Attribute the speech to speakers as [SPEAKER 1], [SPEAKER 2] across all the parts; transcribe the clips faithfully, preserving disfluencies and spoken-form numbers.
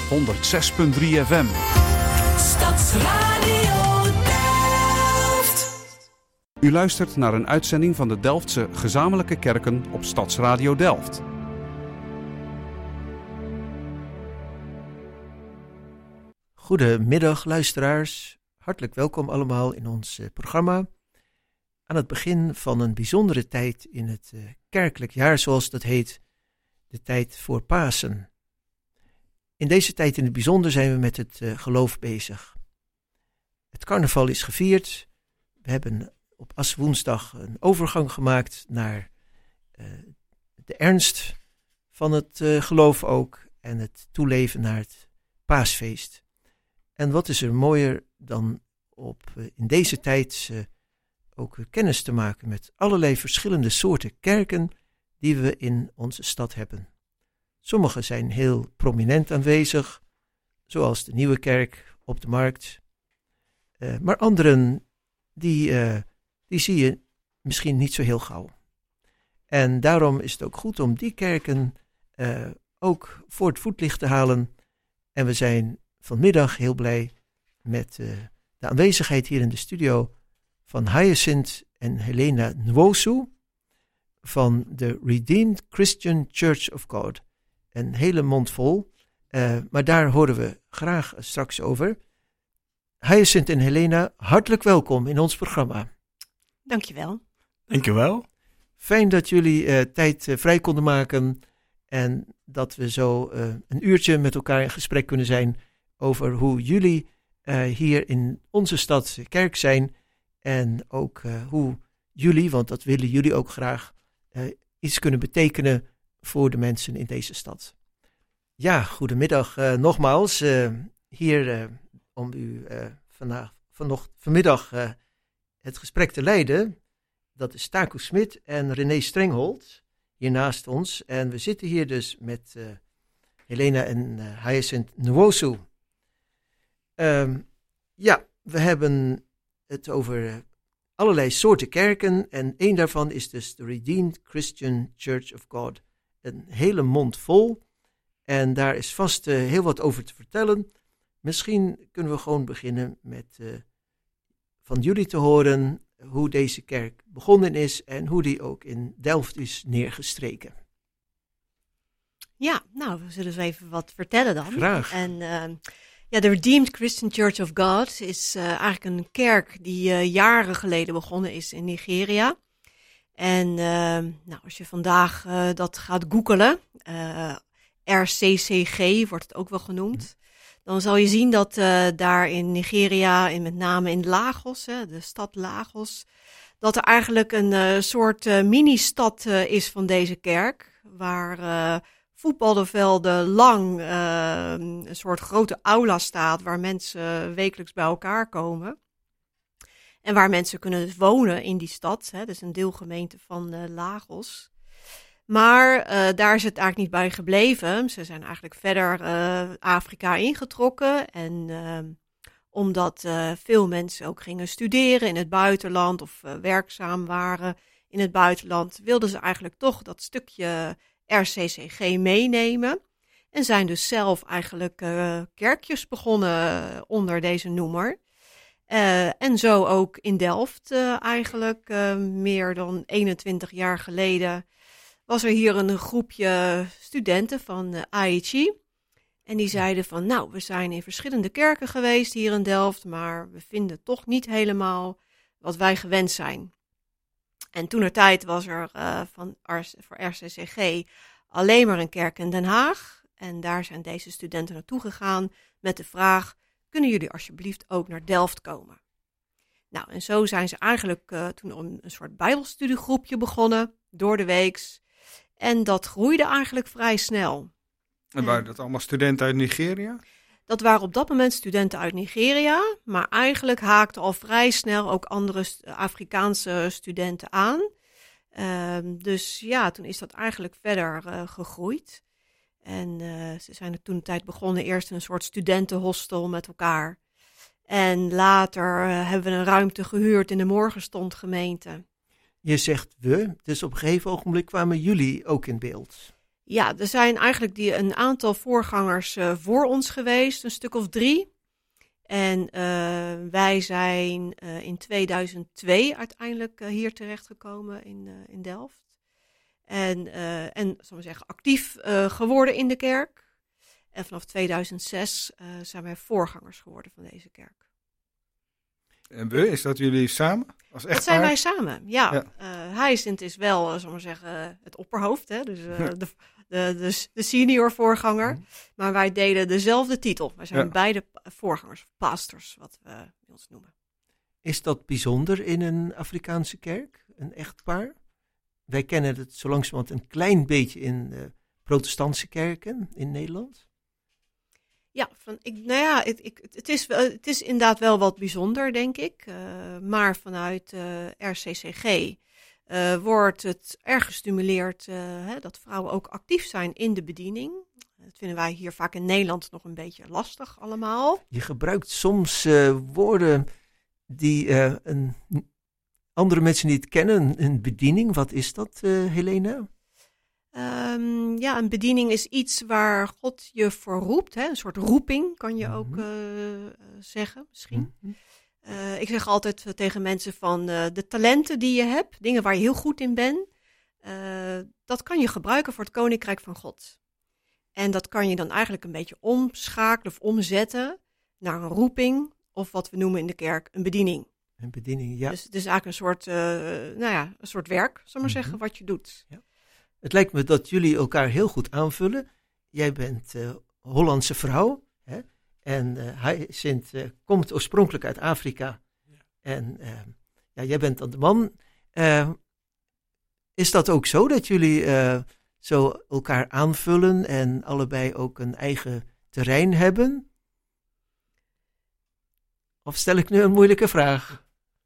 [SPEAKER 1] honderdzes punt drie F M.
[SPEAKER 2] Stadsradio Delft.
[SPEAKER 1] U luistert naar een uitzending van de Delftse Gezamenlijke Kerken op Stadsradio Delft.
[SPEAKER 3] Goedemiddag luisteraars, hartelijk welkom allemaal in ons uh, programma. Aan het begin van een bijzondere tijd in het uh, kerkelijk jaar, zoals dat heet, de tijd voor Pasen. In deze tijd in het bijzonder zijn we met het uh, geloof bezig. Het carnaval is gevierd, we hebben op Aswoensdag een overgang gemaakt naar uh, de ernst van het uh, geloof ook en het toeleven naar het paasfeest. En wat is er mooier dan op uh, in deze tijd uh, ook kennis te maken met allerlei verschillende soorten kerken die we in onze stad hebben. Sommige zijn heel prominent aanwezig, zoals de Nieuwe Kerk op de Markt. Uh, maar anderen, die, uh, die zie je misschien niet zo heel gauw. En daarom is het ook goed om die kerken uh, ook voor het voetlicht te halen. En we zijn vanmiddag heel blij met uh, de aanwezigheid hier in de studio van Hyacinth en Helena Nwosu van de Redeemed Christian Church of God. Een hele mond vol, uh, maar daar horen we graag straks over. Hyacinth en Helena, hartelijk welkom in ons programma.
[SPEAKER 4] Dankjewel.
[SPEAKER 5] Dankjewel.
[SPEAKER 3] Fijn dat jullie uh, tijd uh, vrij konden maken en dat we zo uh, een uurtje met elkaar in gesprek kunnen zijn over hoe jullie uh, hier in onze stad kerk zijn en ook uh, hoe jullie, want dat willen jullie ook graag, uh, iets kunnen betekenen voor de mensen in deze stad. Ja, goedemiddag uh, nogmaals. Uh, hier uh, om u uh, vandaag, vanocht, vanmiddag uh, het gesprek te leiden. Dat is Taco Smit en René Strenghold hier naast ons. En we zitten hier dus met uh, Helena en uh, Hyacinth Nwosu. Um, ja, we hebben het over uh, allerlei soorten kerken. En één daarvan is dus de Redeemed Christian Church of God. Een hele mond vol. En daar is vast uh, heel wat over te vertellen. Misschien kunnen we gewoon beginnen met uh, van jullie te horen hoe deze kerk begonnen is en hoe die ook in Delft is neergestreken.
[SPEAKER 4] Ja, nou, we zullen eens even wat vertellen dan.
[SPEAKER 3] Graag.
[SPEAKER 4] En uh, ja, de Redeemed Christian Church of God is uh, eigenlijk een kerk die uh, jaren geleden begonnen is in Nigeria. En uh, nou, als je vandaag uh, dat gaat googelen, uh, R C C G wordt het ook wel genoemd, dan zal je zien dat uh, daar in Nigeria, en met name in Lagos, hè, de stad Lagos, dat er eigenlijk een uh, soort uh, mini-stad uh, is van deze kerk, waar uh, voetbalvelden lang uh, een soort grote aula staat, waar mensen wekelijks bij elkaar komen. En waar mensen kunnen dus wonen in die stad. Hè, dus een deelgemeente van uh, Lagos. Maar uh, daar is het eigenlijk niet bij gebleven. Ze zijn eigenlijk verder uh, Afrika ingetrokken. En uh, omdat uh, veel mensen ook gingen studeren in het buitenland of uh, werkzaam waren in het buitenland, wilden ze eigenlijk toch dat stukje R C C G meenemen. En zijn dus zelf eigenlijk uh, kerkjes begonnen onder deze noemer. Uh, en zo ook in Delft uh, eigenlijk, uh, meer dan eenentwintig jaar geleden, was er hier een groepje studenten van uh, I H I. En die zeiden van, nou, we zijn in verschillende kerken geweest hier in Delft, maar we vinden toch niet helemaal wat wij gewend zijn. En toentertijd was er uh, van R- voor R C C G alleen maar een kerk in Den Haag. En daar zijn deze studenten naartoe gegaan met de vraag, kunnen jullie alsjeblieft ook naar Delft komen? Nou, en zo zijn ze eigenlijk uh, toen een, een soort bijbelstudiegroepje begonnen, door de weeks. En dat groeide eigenlijk vrij snel.
[SPEAKER 5] En waren dat allemaal studenten uit Nigeria?
[SPEAKER 4] Dat waren op dat moment studenten uit Nigeria, maar eigenlijk haakten al vrij snel ook andere Afrikaanse studenten aan. Uh, dus ja, toen is dat eigenlijk verder uh, gegroeid. En uh, ze zijn er toen een tijd begonnen, eerst een soort studentenhostel met elkaar. En later uh, hebben we een ruimte gehuurd in de Morgenstond gemeente.
[SPEAKER 3] Je zegt we, dus op een gegeven ogenblik kwamen jullie ook in beeld.
[SPEAKER 4] Ja, er zijn eigenlijk die, een aantal voorgangers uh, voor ons geweest, een stuk of drie. En uh, wij zijn uh, in tweeduizend twee uiteindelijk uh, hier terechtgekomen in, uh, in Delft. En, uh, en zal ik zeggen, actief uh, geworden in de kerk. En vanaf tweeduizend zes uh, zijn wij voorgangers geworden van deze kerk.
[SPEAKER 5] En we, is dat jullie samen? Als echtpaar?
[SPEAKER 4] Dat zijn wij samen, ja.
[SPEAKER 5] ja.
[SPEAKER 4] Uh, Hyacinth is wel, uh, zal ik maar zeggen, het opperhoofd, hè? Dus uh, de, de, de, de senior voorganger. Mm. Maar wij delen dezelfde titel. Wij zijn ja. beide voorgangers, pastors, wat we ons noemen.
[SPEAKER 3] Is dat bijzonder in een Afrikaanse kerk, een echtpaar? Wij kennen het zo langzamerhand een klein beetje in uh, protestantse kerken in Nederland.
[SPEAKER 4] Ja, van, ik, nou ja, het, ik, het, is, het is inderdaad wel wat bijzonder, denk ik. Uh, maar vanuit uh, R C C G uh, wordt het erg gestimuleerd uh, hè, dat vrouwen ook actief zijn in de bediening. Dat vinden wij hier vaak in Nederland nog een beetje lastig allemaal.
[SPEAKER 3] Je gebruikt soms uh, woorden die uh, een, andere mensen niet kennen. Een bediening, wat is dat, uh, Helena?
[SPEAKER 4] Um, ja, een bediening is iets waar God je voor roept. Hè? Een soort roeping, kan je ook uh, zeggen, misschien. Mm-hmm. Uh, ik zeg altijd uh, tegen mensen van uh, de talenten die je hebt, dingen waar je heel goed in bent, uh, dat kan je gebruiken voor het Koninkrijk van God. En dat kan je dan eigenlijk een beetje omschakelen of omzetten naar een roeping of wat we noemen in de kerk een bediening.
[SPEAKER 3] Een bediening, ja.
[SPEAKER 4] Dus het is eigenlijk een soort, uh, nou ja, een soort werk, zal maar mm-hmm. zeggen, wat je doet.
[SPEAKER 3] Ja. Het lijkt me dat jullie elkaar heel goed aanvullen. Jij bent uh, Hollandse vrouw. Hè? En uh, Hyacinth uh, komt oorspronkelijk uit Afrika. Ja. En uh, ja, jij bent dan de man. Uh, is dat ook zo dat jullie uh, zo elkaar aanvullen en allebei ook een eigen terrein hebben? Of stel ik nu een moeilijke vraag?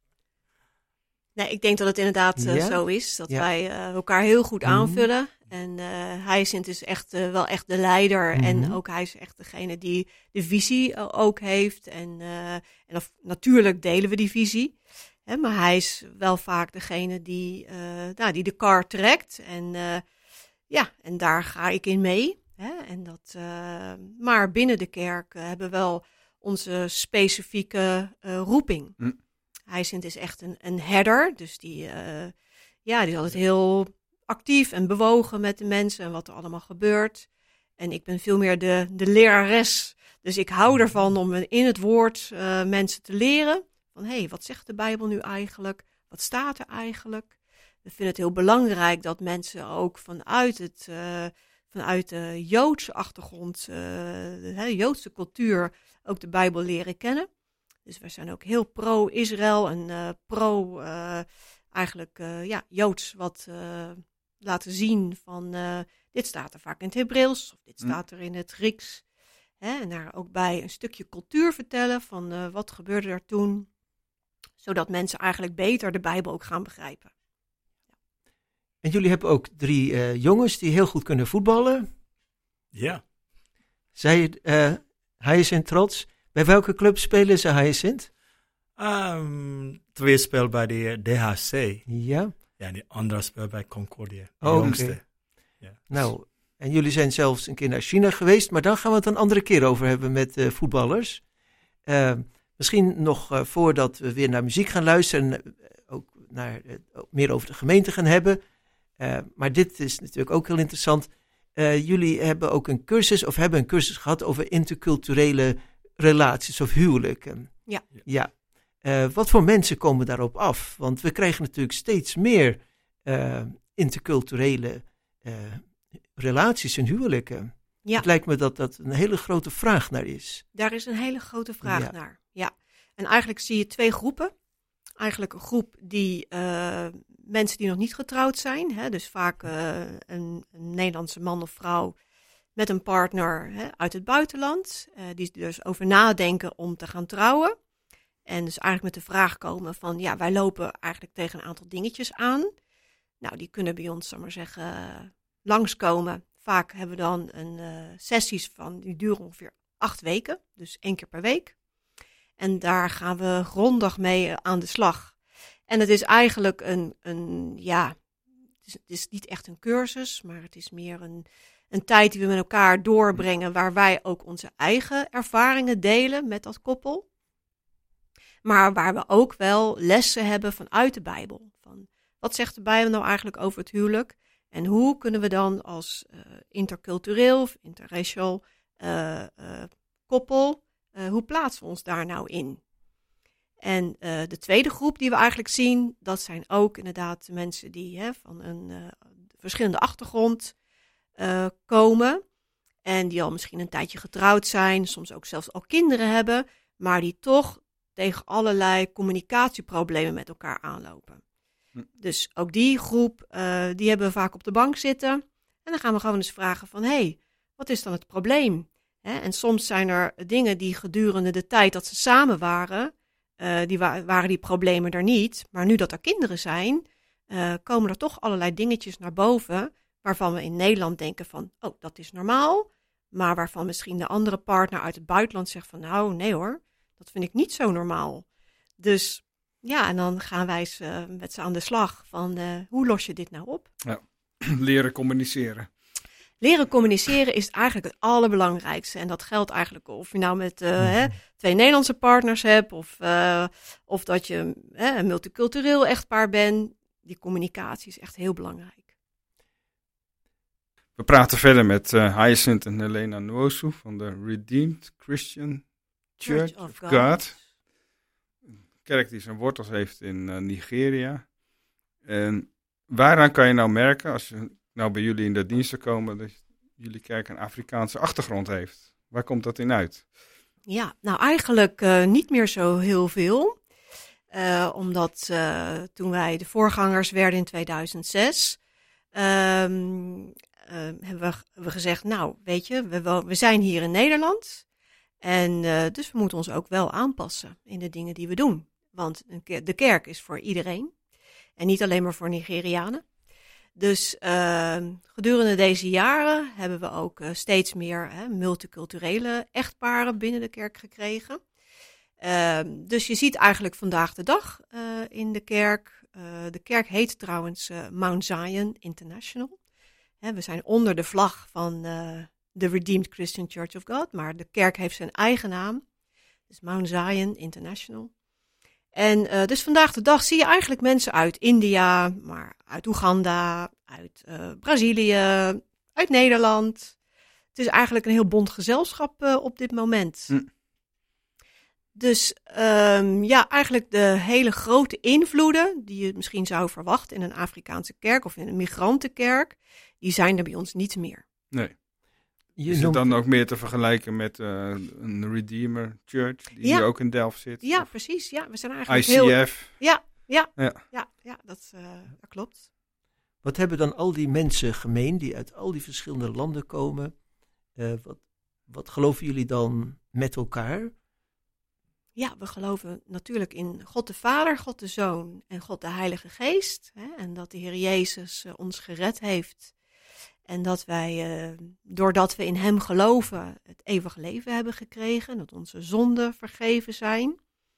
[SPEAKER 4] Nee, ik denk dat het inderdaad uh, ja? zo is. Dat ja. wij uh, elkaar heel goed mm-hmm. aanvullen. En uh, Hyacinth is echt, uh, wel echt de leider. Mm-hmm. En ook hij is echt degene die de visie uh, ook heeft. En, uh, en of, natuurlijk delen we die visie. Hè, maar hij is wel vaak degene die, uh, nou, die de kar trekt. En, uh, ja, en daar ga ik in mee. Hè? En dat, uh, maar binnen de kerk uh, hebben we wel onze specifieke uh, roeping. Mm. Hyacinth is echt een, een herder, dus die, uh, ja, die is altijd heel actief en bewogen met de mensen en wat er allemaal gebeurt. En ik ben veel meer de, de lerares, dus ik hou ervan om in het woord uh, mensen te leren. Van hé, hey, wat zegt de Bijbel nu eigenlijk? Wat staat er eigenlijk? We vinden het heel belangrijk dat mensen ook vanuit, het, uh, vanuit de Joodse achtergrond, uh, de Joodse cultuur, ook de Bijbel leren kennen. Dus wij zijn ook heel pro-Israël en uh, pro uh, eigenlijk uh, ja, Joods wat uh, laten zien van uh, dit staat er vaak in het Hebreeuws of dit staat er in het Grieks. Hè, en daar ook bij een stukje cultuur vertellen van uh, wat gebeurde er toen. Zodat mensen eigenlijk beter de Bijbel ook gaan begrijpen. Ja.
[SPEAKER 3] En jullie hebben ook drie uh, jongens die heel goed kunnen voetballen.
[SPEAKER 6] Ja.
[SPEAKER 3] Zij, uh, Hyacinth trots. Bij welke club spelen ze, Hyacinth?
[SPEAKER 6] Um, twee spelen bij de D H C.
[SPEAKER 3] Ja.
[SPEAKER 6] Ja, en de andere speelt bij Concordia. De
[SPEAKER 3] oh,
[SPEAKER 6] jongste.
[SPEAKER 3] Okay.
[SPEAKER 6] Ja.
[SPEAKER 3] Nou, en jullie zijn zelfs een keer naar China geweest, maar daar gaan we het een andere keer over hebben met uh, voetballers. Uh, misschien nog uh, voordat we weer naar muziek gaan luisteren, uh, ook naar, uh, meer over de gemeente gaan hebben. Uh, maar dit is natuurlijk ook heel interessant. Uh, jullie hebben ook een cursus, of hebben een cursus gehad over interculturele relaties of huwelijken.
[SPEAKER 4] Ja.
[SPEAKER 3] ja. Uh, wat voor mensen komen daarop af? Want we krijgen natuurlijk steeds meer uh, interculturele uh, relaties en huwelijken.
[SPEAKER 4] Ja.
[SPEAKER 3] Het lijkt me dat dat een hele grote vraag naar is.
[SPEAKER 4] Daar is een hele grote vraag
[SPEAKER 3] ja.
[SPEAKER 4] naar. Ja. En eigenlijk zie je twee groepen. Eigenlijk een groep die uh, mensen die nog niet getrouwd zijn. Hè, dus vaak uh, een, een Nederlandse man of vrouw met een partner hè, uit het buitenland. Uh, die dus over nadenken om te gaan trouwen. En dus eigenlijk met de vraag komen van, ja, wij lopen eigenlijk tegen een aantal dingetjes aan. Nou, die kunnen bij ons, zal maar zeggen, langskomen. Vaak hebben we dan een uh, sessies van, die duren ongeveer acht weken. Dus één keer per week. En daar gaan we grondig mee aan de slag. En het is eigenlijk een, een ja, het is, het is niet echt een cursus, maar het is meer een, een tijd die we met elkaar doorbrengen, waar wij ook onze eigen ervaringen delen met dat koppel. Maar waar we ook wel lessen hebben vanuit de Bijbel. Van, wat zegt de Bijbel nou eigenlijk over het huwelijk? En hoe kunnen we dan als uh, intercultureel of interracial uh, uh, koppel, uh, hoe plaatsen we ons daar nou in? En uh, de tweede groep die we eigenlijk zien, dat zijn ook inderdaad mensen die hè, van een uh, verschillende achtergrond uh, komen. En die al misschien een tijdje getrouwd zijn, soms ook zelfs al kinderen hebben, maar die toch tegen allerlei communicatieproblemen met elkaar aanlopen. Hm. Dus ook die groep, uh, die hebben we vaak op de bank zitten. En dan gaan we gewoon eens vragen van, hé, hey, wat is dan het probleem? Hè? En soms zijn er dingen die gedurende de tijd dat ze samen waren, uh, die wa- waren die problemen er niet. Maar nu dat er kinderen zijn, uh, komen er toch allerlei dingetjes naar boven, waarvan we in Nederland denken van, oh, dat is normaal. Maar waarvan misschien de andere partner uit het buitenland zegt van, nou, nee hoor, dat vind ik niet zo normaal. Dus ja, en dan gaan wij eens, uh, met ze aan de slag van, uh, hoe los je dit nou op?
[SPEAKER 5] Ja, leren communiceren.
[SPEAKER 4] Leren communiceren is eigenlijk het allerbelangrijkste. En dat geldt eigenlijk of je nou met uh, mm. hè, twee Nederlandse partners hebt, of, uh, of dat je hè, een multicultureel echtpaar bent. Die communicatie is echt heel belangrijk.
[SPEAKER 5] We praten verder met uh, Hyacinth en Helena Nwosu van de Redeemed Christian Church, Church of God. God. Een kerk die zijn wortels heeft in uh, Nigeria. En waaraan kan je nou merken, als je nou bij jullie in de diensten komen, dat jullie kerk een Afrikaanse achtergrond heeft? Waar komt dat in uit?
[SPEAKER 4] Ja, nou eigenlijk uh, niet meer zo heel veel. Uh, omdat uh, toen wij de voorgangers werden in tweeduizend zes, um, uh, hebben we, hebben we gezegd, nou weet je, we, we zijn hier in Nederland. En uh, dus we moeten ons ook wel aanpassen in de dingen die we doen. Want de kerk is voor iedereen. En niet alleen maar voor Nigerianen. Dus uh, gedurende deze jaren hebben we ook uh, steeds meer hè, multiculturele echtparen binnen de kerk gekregen. Uh, dus je ziet eigenlijk vandaag de dag uh, in de kerk. Uh, de kerk heet trouwens uh, Mount Zion International. Hè, we zijn onder de vlag van uh, de Redeemed Christian Church of God. Maar de kerk heeft zijn eigen naam. Dus Mount Zion International. En uh, dus vandaag de dag zie je eigenlijk mensen uit India, maar uit Oeganda, uit uh, Brazilië, uit Nederland. Het is eigenlijk een heel bont gezelschap uh, op dit moment. Hm. Dus um, ja, eigenlijk de hele grote invloeden die je misschien zou verwachten in een Afrikaanse kerk of in een migrantenkerk, die zijn er bij ons niet meer.
[SPEAKER 5] Nee. Je is het dan ook meer te vergelijken met uh, een Redeemer Church, die ja. hier ook in Delft zit?
[SPEAKER 4] Ja, of precies. Ja, we zijn eigenlijk
[SPEAKER 5] I C F.
[SPEAKER 4] Heel... Ja, ja,
[SPEAKER 5] ja.
[SPEAKER 4] ja, ja dat, uh, dat klopt.
[SPEAKER 3] Wat hebben dan al die mensen gemeen die uit al die verschillende landen komen? Uh, wat, wat geloven jullie dan met elkaar?
[SPEAKER 4] Ja, we geloven natuurlijk in God de Vader, God de Zoon en God de Heilige Geest. Hè, en dat de Heer Jezus uh, ons gered heeft. En dat wij, uh, doordat we in hem geloven, het eeuwige leven hebben gekregen. Dat onze zonden vergeven zijn.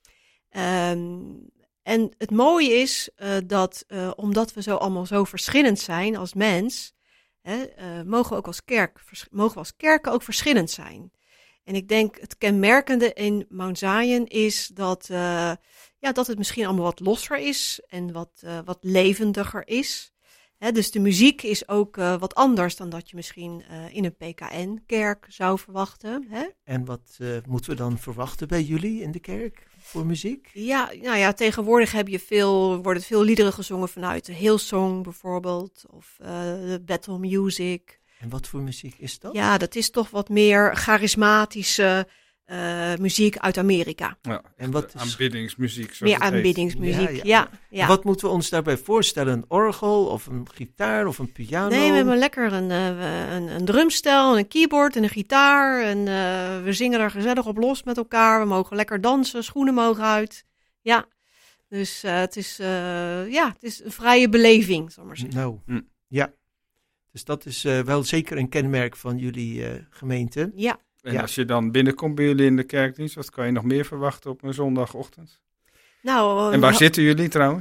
[SPEAKER 4] Um, en het mooie is uh, dat, uh, omdat we zo allemaal zo verschillend zijn als mens, hè, uh, mogen we ook als kerk, vers- mogen we als kerken ook verschillend zijn. En ik denk het kenmerkende in Mount Zion is dat, uh, ja, dat het misschien allemaal wat losser is en wat, uh, wat levendiger is. He, dus de muziek is ook uh, wat anders dan dat je misschien uh, in een P K N-kerk zou verwachten. Hè?
[SPEAKER 3] En wat uh, moeten we dan verwachten bij jullie in de kerk voor muziek?
[SPEAKER 4] Ja, nou ja, tegenwoordig heb je veel, worden veel liederen gezongen vanuit de Hillsong bijvoorbeeld, of uh, de battle music.
[SPEAKER 3] En wat voor muziek is dat?
[SPEAKER 4] Ja, dat is toch wat meer charismatische uh, muziek uit Amerika.
[SPEAKER 5] Ja,
[SPEAKER 3] en wat is...
[SPEAKER 5] aanbiddingsmuziek.
[SPEAKER 4] Meer aanbiddingsmuziek, ja, ja. ja, ja.
[SPEAKER 3] Wat moeten we ons daarbij voorstellen? Een orgel of een gitaar of een piano?
[SPEAKER 4] Nee, we hebben lekker een, uh, een, een drumstel, een keyboard en een gitaar. En uh, we zingen er gezellig op los met elkaar. We mogen lekker dansen, schoenen mogen uit. Ja, dus uh, het, is, uh, ja, het is een vrije beleving, zal ik maar zeggen.
[SPEAKER 3] Nou, mm. ja. Dus dat is uh, wel zeker een kenmerk van jullie uh, gemeente.
[SPEAKER 4] Ja.
[SPEAKER 5] En
[SPEAKER 3] ja.
[SPEAKER 5] als je dan binnenkomt bij jullie in de kerkdienst, wat kan je nog meer verwachten op een zondagochtend?
[SPEAKER 4] Nou,
[SPEAKER 5] en waar uh, zitten jullie trouwens?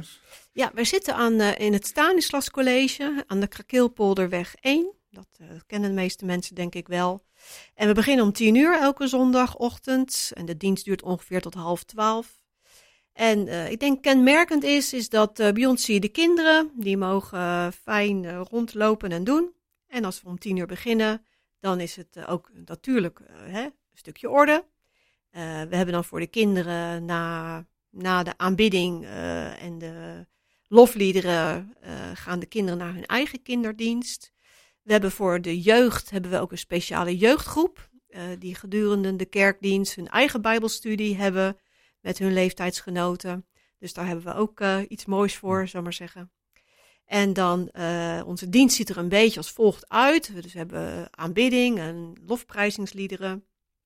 [SPEAKER 4] Ja, wij zitten aan, uh, in het Stanislas College aan de Krakeelpolderweg één. Dat uh, kennen de meeste mensen denk ik wel. En we beginnen om tien uur elke zondagochtend. En de dienst duurt ongeveer tot half twaalf. En uh, ik denk kenmerkend is, is dat uh, bij ons zie je de kinderen. Die mogen uh, fijn uh, rondlopen en doen. En als we om tien uur beginnen, dan is het uh, ook natuurlijk uh, hè, een stukje orde. Uh, we hebben dan voor de kinderen na, na de aanbidding uh, en de lofliederen uh, gaan de kinderen naar hun eigen kinderdienst. We hebben voor de jeugd hebben we ook een speciale jeugdgroep. Uh, die gedurende de kerkdienst hun eigen bijbelstudie hebben met hun leeftijdsgenoten. Dus daar hebben we ook uh, iets moois voor, zou ik maar zeggen. En dan, uh, onze dienst ziet er een beetje als volgt uit. We dus hebben aanbidding en lofprijzingsliederen.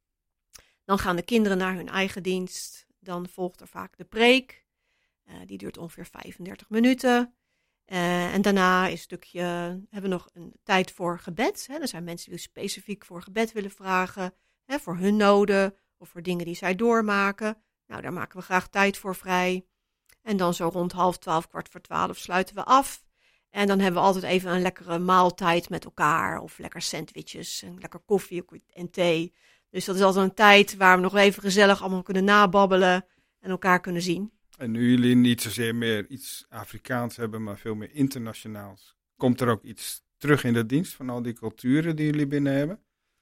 [SPEAKER 4] Dan gaan de kinderen naar hun eigen dienst. Dan volgt er vaak de preek. Uh, die duurt ongeveer vijfendertig minuten. Uh, en daarna is een stukje, hebben we nog een tijd voor gebed. Hè. Er zijn mensen die specifiek voor gebed willen vragen. Hè, voor hun noden of voor dingen die zij doormaken. Nou, daar maken we graag tijd voor vrij. En dan zo rond half twaalf, kwart voor twaalf sluiten we af. En dan hebben we altijd even een lekkere maaltijd met elkaar. Of lekker sandwiches en lekker koffie en thee. Dus dat is altijd een tijd waar we nog even gezellig allemaal kunnen nababbelen en elkaar kunnen zien.
[SPEAKER 5] En nu jullie niet zozeer meer iets Afrikaans hebben, maar veel meer internationaals. Komt er ook iets terug in de dienst van al die culturen die jullie binnen hebben?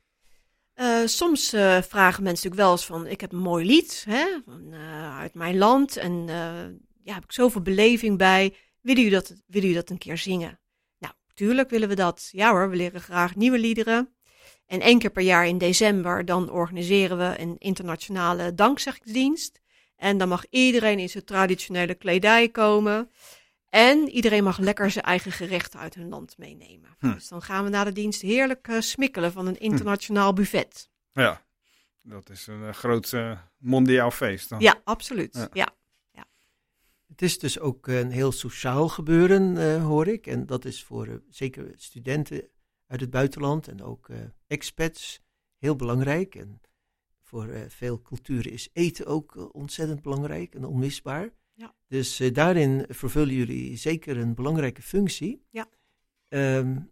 [SPEAKER 4] Uh, soms uh, vragen mensen natuurlijk wel eens van, ik heb een mooi lied hè, van, uh, uit mijn land. En uh, ja, heb ik zoveel beleving bij. Willen jullie dat, willen jullie dat een keer zingen? Nou, tuurlijk willen we dat. Ja hoor, we leren graag nieuwe liederen. En één keer per jaar in december, dan organiseren we een internationale dankzeggingsdienst. En dan mag iedereen in zijn traditionele kledij komen. En iedereen mag lekker zijn eigen gerechten uit hun land meenemen. Hm. Dus dan gaan we na de dienst heerlijk uh, smikkelen van een internationaal hm. buffet.
[SPEAKER 5] Ja, dat is een uh, groot uh, mondiaal feest dan.
[SPEAKER 4] Ja, absoluut. Ja. Ja. Ja.
[SPEAKER 3] Het is dus ook een heel sociaal gebeuren, uh, hoor ik. En dat is voor uh, zeker studenten uit het buitenland en ook uh, expats heel belangrijk. En voor uh, veel culturen is eten ook uh, ontzettend belangrijk en onmisbaar. Ja. Dus uh, daarin vervullen jullie zeker een belangrijke functie.
[SPEAKER 4] Ja.
[SPEAKER 3] Um,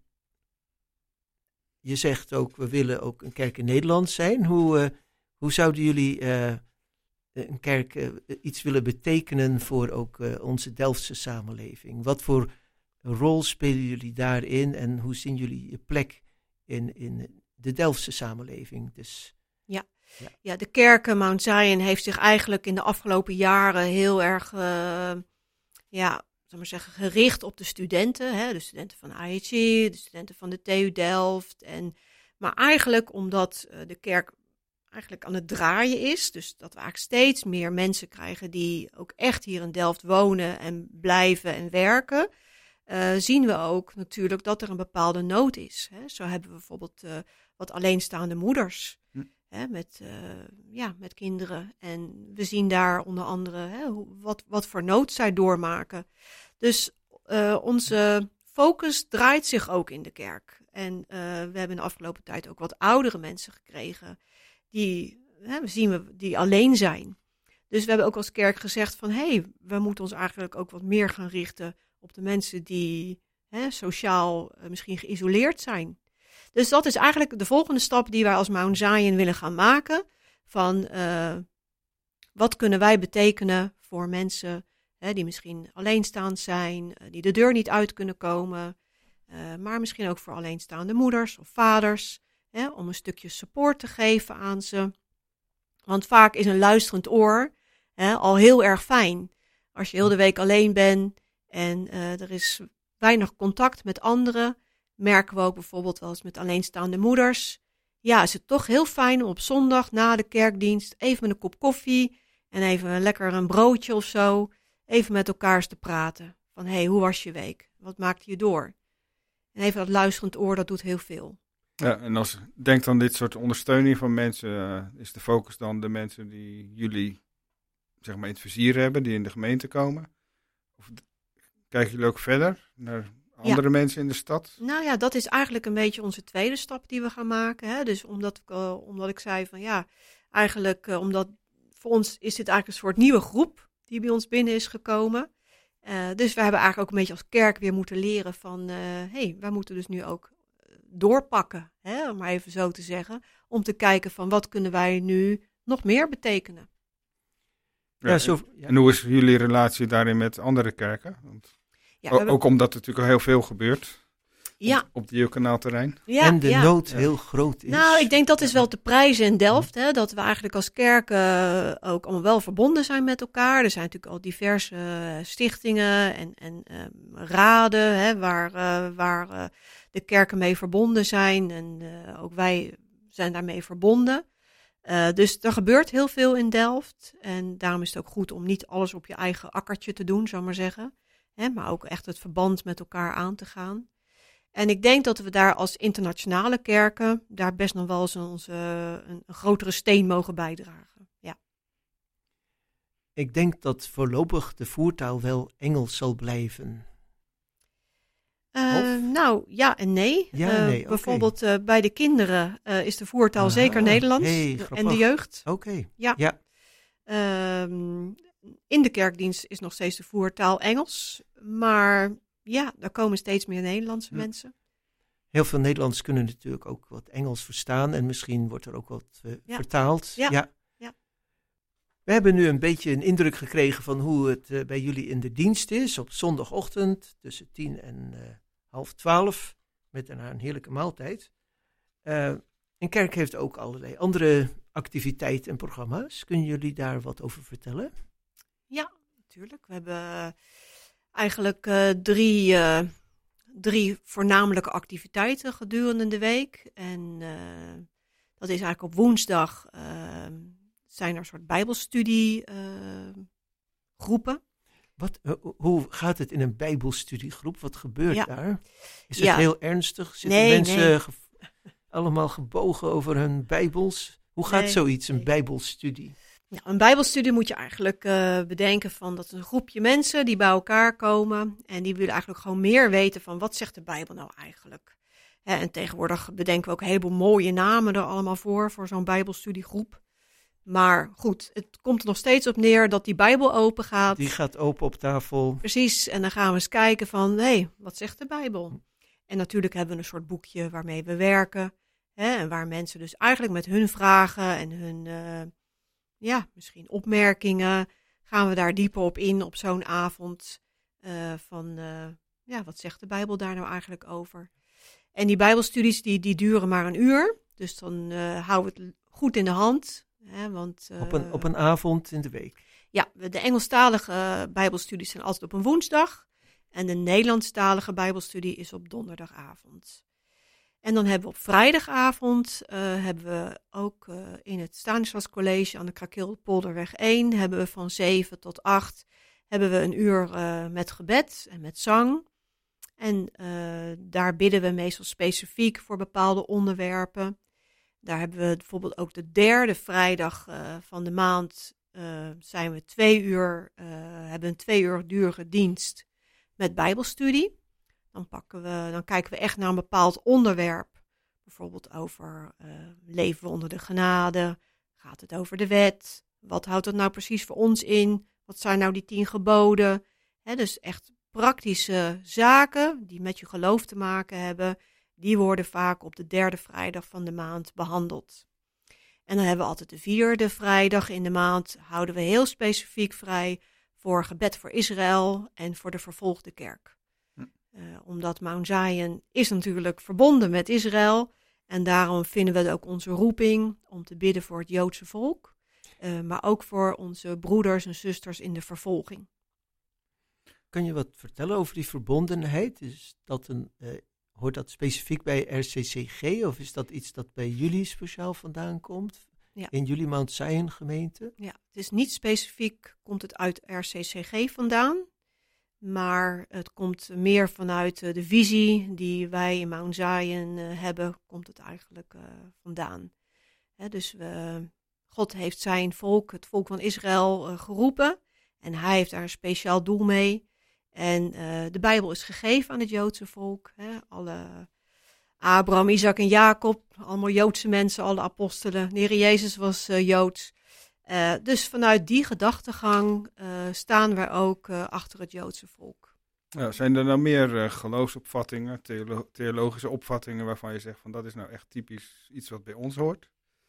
[SPEAKER 3] je zegt ook, we willen ook een kerk in Nederland zijn. Hoe, uh, hoe zouden jullie uh, een kerk uh, iets willen betekenen voor ook uh, onze Delftse samenleving? Wat voor rol spelen jullie daarin en hoe zien jullie je plek in, in de Delftse samenleving? Dus,
[SPEAKER 4] ja. Ja. ja, de kerk Mount Zion heeft zich eigenlijk in de afgelopen jaren heel erg uh, ja, zal maar zeggen, gericht op de studenten. Hè? De studenten van I H E, de studenten van de T U Delft. En, maar eigenlijk omdat uh, de kerk eigenlijk aan het draaien is. Dus dat we eigenlijk steeds meer mensen krijgen die ook echt hier in Delft wonen en blijven en werken. Uh, zien we ook natuurlijk dat er een bepaalde nood is. Hè? Zo hebben we bijvoorbeeld uh, wat alleenstaande moeders. Hm. Hè, met, uh, ja, met kinderen. En we zien daar onder andere hè, wat, wat voor nood zij doormaken. Dus uh, onze focus draait zich ook in de kerk. En uh, we hebben in de afgelopen tijd ook wat oudere mensen gekregen. Die, hè, we zien we, die alleen zijn. Dus we hebben ook als kerk gezegd van hé, hey, we moeten ons eigenlijk ook wat meer gaan richten op de mensen die hè, sociaal uh, misschien geïsoleerd zijn. Dus dat is eigenlijk de volgende stap die wij als Mount Zion willen gaan maken. Van uh, wat kunnen wij betekenen voor mensen hè, die misschien alleenstaand zijn, uh, die de deur niet uit kunnen komen. Uh, maar misschien ook voor alleenstaande moeders of vaders. Hè, om een stukje support te geven aan ze. Want vaak is een luisterend oor hè, al heel erg fijn. Als je heel de week alleen bent en uh, er is weinig contact met anderen. Merken we ook bijvoorbeeld wel eens met alleenstaande moeders. Ja, is het toch heel fijn om op zondag na de kerkdienst even met een kop koffie en even lekker een broodje of zo, even met elkaar eens te praten. Van hé, hey, hoe was je week? Wat maakte je door? En even dat luisterend oor, dat doet heel veel.
[SPEAKER 5] Ja, en als denkt aan dit soort ondersteuning van mensen, uh, is de focus dan de mensen die jullie zeg maar in het vizier hebben, die in de gemeente komen? Of kijken jullie ook verder naar andere ja. mensen in de stad?
[SPEAKER 4] Nou ja, dat is eigenlijk een beetje onze tweede stap die we gaan maken. Hè? Dus omdat, uh, omdat ik zei van ja, eigenlijk uh, omdat voor ons is dit eigenlijk een soort nieuwe groep die bij ons binnen is gekomen. Uh, dus we hebben eigenlijk ook een beetje als kerk weer moeten leren van... hé, uh, hey, wij moeten dus nu ook doorpakken, hè, om maar even zo te zeggen. Om te kijken van wat kunnen wij nu nog meer betekenen.
[SPEAKER 5] Ja, ja, zo, ja. En hoe is jullie relatie daarin met andere kerken? Want
[SPEAKER 4] ja,
[SPEAKER 5] o-
[SPEAKER 4] hebben...
[SPEAKER 5] Ook omdat er natuurlijk al heel veel gebeurt.
[SPEAKER 4] Ja.
[SPEAKER 5] Op, op het Jeugdkanaalterrein.
[SPEAKER 4] Ja,
[SPEAKER 3] en de
[SPEAKER 4] ja.
[SPEAKER 3] nood
[SPEAKER 5] ja.
[SPEAKER 3] heel groot is.
[SPEAKER 4] Nou, ik denk dat is wel te prijzen in Delft. Hè, dat we eigenlijk als kerken uh, ook allemaal wel verbonden zijn met elkaar. Er zijn natuurlijk al diverse uh, stichtingen en, en uh, raden hè, waar, uh, waar uh, de kerken mee verbonden zijn. En uh, ook wij zijn daarmee verbonden. Uh, dus er gebeurt heel veel in Delft. En daarom is het ook goed om niet alles op je eigen akkertje te doen, zou ik maar zeggen. Hè, maar ook echt het verband met elkaar aan te gaan. En ik denk dat we daar als internationale kerken daar best nog wel eens onze, een, een grotere steen mogen bijdragen. Ja.
[SPEAKER 3] Ik denk dat voorlopig de voertaal wel Engels zal blijven.
[SPEAKER 4] Uh, nou, ja en nee.
[SPEAKER 3] Ja,
[SPEAKER 4] uh,
[SPEAKER 3] nee
[SPEAKER 4] bijvoorbeeld uh, bij de kinderen uh, is de voertaal ah, zeker Nederlands.
[SPEAKER 3] Hey,
[SPEAKER 4] en de jeugd.
[SPEAKER 3] Oké. Okay.
[SPEAKER 4] Ja.
[SPEAKER 3] ja.
[SPEAKER 4] Uh, in de kerkdienst is nog steeds de voertaal Engels. Maar ja, daar komen steeds meer Nederlandse hm. mensen.
[SPEAKER 3] Heel veel Nederlanders kunnen natuurlijk ook wat Engels verstaan. En misschien wordt er ook wat uh, ja. vertaald.
[SPEAKER 4] Ja.
[SPEAKER 3] Ja.
[SPEAKER 4] ja.
[SPEAKER 3] We hebben nu een beetje een indruk gekregen van hoe het uh, bij jullie in de dienst is. Op zondagochtend tussen tien en uh, half twaalf. Met daarna een heerlijke maaltijd. Uh, een kerk heeft ook allerlei andere activiteiten en programma's. Kunnen jullie daar wat over vertellen?
[SPEAKER 4] Ja, natuurlijk. We hebben eigenlijk uh, drie, uh, drie voornamelijke activiteiten gedurende de week. En uh, dat is eigenlijk op woensdag uh, zijn er een soort bijbelstudie uh, groepen.
[SPEAKER 3] Wat, uh, hoe gaat het in een bijbelstudiegroep? Wat gebeurt
[SPEAKER 4] ja.
[SPEAKER 3] daar? Is het
[SPEAKER 4] ja.
[SPEAKER 3] heel ernstig? Zitten
[SPEAKER 4] nee,
[SPEAKER 3] mensen
[SPEAKER 4] nee.
[SPEAKER 3] Ge- allemaal gebogen over hun bijbels? Hoe gaat
[SPEAKER 4] nee,
[SPEAKER 3] zoiets, een
[SPEAKER 4] nee.
[SPEAKER 3] bijbelstudie?
[SPEAKER 4] Nou, een bijbelstudie moet je eigenlijk uh, bedenken van dat is een groepje mensen die bij elkaar komen. En die willen eigenlijk gewoon meer weten van wat zegt de Bijbel nou eigenlijk. Hè, en tegenwoordig bedenken we ook een heleboel mooie namen er allemaal voor, voor zo'n bijbelstudiegroep. Maar goed, het komt er nog steeds op neer dat die Bijbel open gaat.
[SPEAKER 3] Die gaat open op tafel.
[SPEAKER 4] Precies, en dan gaan we eens kijken van, hé, hey, wat zegt de Bijbel? En natuurlijk hebben we een soort boekje waarmee we werken. Hè, en waar mensen dus eigenlijk met hun vragen en hun, uh, ja, misschien opmerkingen, gaan we daar dieper op in op zo'n avond. Uh, van, uh, ja, wat zegt de Bijbel daar nou eigenlijk over? En die Bijbelstudies die, die duren maar een uur. Dus dan uh, houden we het goed in de hand. Hè, want, uh,
[SPEAKER 3] op, een, op een avond in de week?
[SPEAKER 4] Ja, de Engelstalige uh, Bijbelstudies zijn altijd op een woensdag. En de Nederlandstalige Bijbelstudie is op donderdagavond. En dan hebben we op vrijdagavond, uh, hebben we ook uh, in het Stanislas College aan de Krakeel-Polderweg één, hebben we van zeven tot acht, hebben we een uur uh, met gebed en met zang. En uh, daar bidden we meestal specifiek voor bepaalde onderwerpen. Daar hebben we bijvoorbeeld ook de derde vrijdag uh, van de maand, uh, zijn we twee uur, uh, hebben een twee uur durige dienst met Bijbelstudie. Dan, pakken we, dan kijken we echt naar een bepaald onderwerp. Bijvoorbeeld over uh, leven we onder de genade? Gaat het over de wet? Wat houdt het nou precies voor ons in? Wat zijn nou die tien geboden? He, dus echt praktische zaken die met je geloof te maken hebben. Die worden vaak op de derde vrijdag van de maand behandeld. En dan hebben we altijd de vierde vrijdag in de maand. Houden we heel specifiek vrij voor gebed voor Israël en voor de vervolgde kerk. Uh, omdat Mount Zion is natuurlijk verbonden met Israël. En daarom vinden we ook onze roeping om te bidden voor het Joodse volk. Uh, maar ook voor onze broeders en zusters in de vervolging.
[SPEAKER 3] Kan je wat vertellen over die verbondenheid? Is dat een, uh, hoort dat specifiek bij R C C G? Of is dat iets dat bij jullie speciaal vandaan komt? Ja. In jullie Mount Zion gemeente?
[SPEAKER 4] Ja, het is niet specifiek, komt het uit R C C G vandaan. Maar het komt meer vanuit de visie die wij in Mount Zion uh, hebben, komt het eigenlijk uh, vandaan. He, dus we, God heeft zijn volk, het volk van Israël, uh, geroepen. En hij heeft daar een speciaal doel mee. En uh, de Bijbel is gegeven aan het Joodse volk. He, alle Abraham, Isaac en Jacob, allemaal Joodse mensen, alle apostelen. De Heer Jezus was uh, Joods. Uh, dus vanuit die gedachtegang uh, staan wij ook uh, achter het Joodse volk.
[SPEAKER 5] Ja, zijn er nou meer uh, geloofsopvattingen, theolo- theologische opvattingen waarvan je zegt van dat is nou echt typisch iets wat bij ons hoort?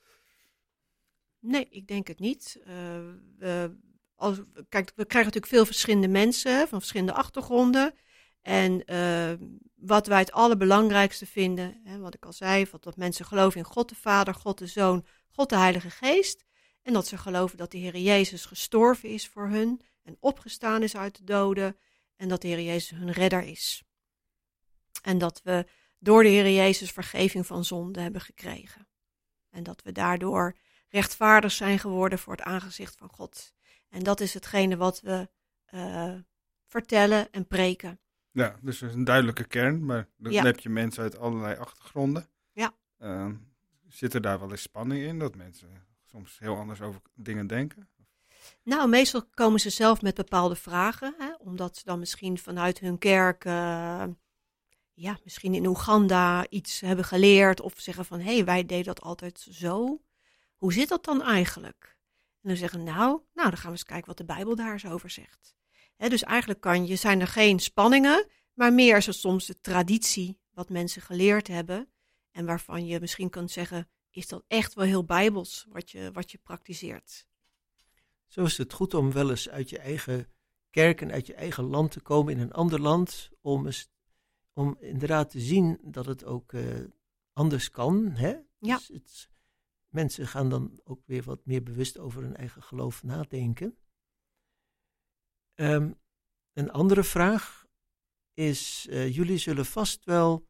[SPEAKER 4] Nee, ik denk het niet. Uh, we, als, kijk, we krijgen natuurlijk veel verschillende mensen van verschillende achtergronden. En uh, wat wij het allerbelangrijkste vinden, hè, wat ik al zei, wat dat mensen geloven in God de Vader, God de Zoon, God de Heilige Geest. En dat ze geloven dat de Heer Jezus gestorven is voor hun en opgestaan is uit de doden. En dat de Heer Jezus hun redder is. En dat we door de Heer Jezus vergeving van zonde hebben gekregen. En dat we daardoor rechtvaardig zijn geworden voor het aangezicht van God. En dat is hetgene wat we uh, vertellen en preken.
[SPEAKER 5] Ja, dus dat is een duidelijke kern, maar dan
[SPEAKER 4] Ja.
[SPEAKER 5] heb je mensen uit allerlei achtergronden.
[SPEAKER 4] Ja.
[SPEAKER 5] Uh, zit er daar wel eens spanning in, dat mensen soms heel anders over dingen denken?
[SPEAKER 4] Nou, meestal komen ze zelf met bepaalde vragen, hè, omdat ze dan misschien vanuit hun kerk, uh, ja, misschien in Oeganda iets hebben geleerd of zeggen van, hé, hey, wij deden dat altijd zo. Hoe zit dat dan eigenlijk? En dan zeggen, nou, nou, dan gaan we eens kijken wat de Bijbel daar eens over zegt. Hè, dus eigenlijk kan je, zijn er geen spanningen, maar meer is het soms de traditie wat mensen geleerd hebben en waarvan je misschien kunt zeggen, is dat echt wel heel bijbels wat je, wat je praktiseert.
[SPEAKER 3] Zo is het goed om wel eens uit je eigen kerk en uit je eigen land te komen in een ander land, om, eens, om inderdaad te zien dat het ook uh, anders kan. Hè?
[SPEAKER 4] Ja.
[SPEAKER 3] Dus het, mensen gaan dan ook weer wat meer bewust over hun eigen geloof nadenken. Um, een andere vraag is, uh, jullie zullen vast wel